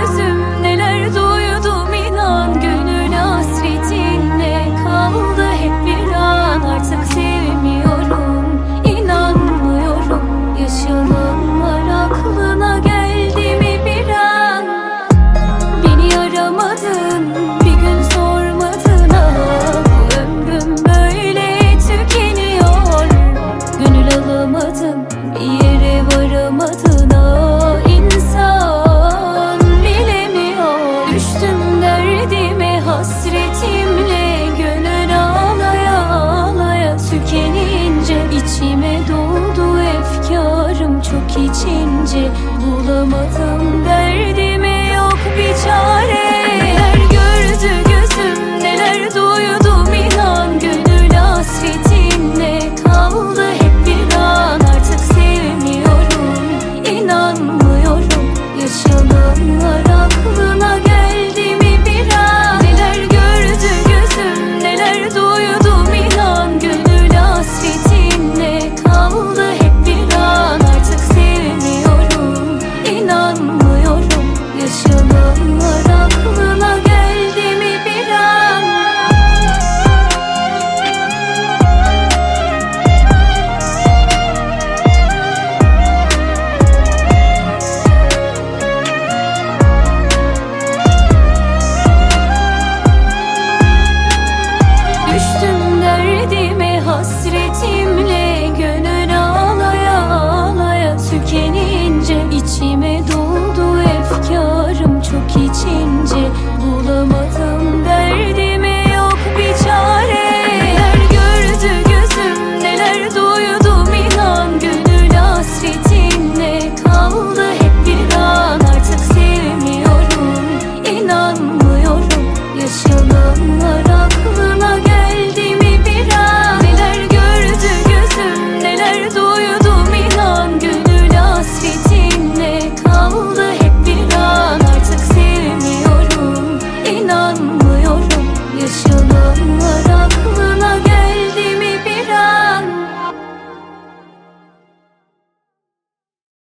gözüm neler duydum inan. Gönül hasretinle kaldı hep bir an. Artık sevmiyorum, inanmıyorum. Yaşananlar aklına geldi mi bir an? Beni aramadın, bir gün sormadın ah. Ömrüm böyle tükeniyor. Gönül alamadın, bir yere varamadın ah. İnsan bilemiyor. Düştüm derdime hasretimle. Gönül ağlaya ağlaya tükenince içime doğdu efkarım çok içince. Bulamadım derdime yok bir çare. Neler gördü gözüm neler duydum inan. Gönül hasretinle kaldı hep bir an. Artık sevmiyorum, inanmıyorum. Yaşananlar aklı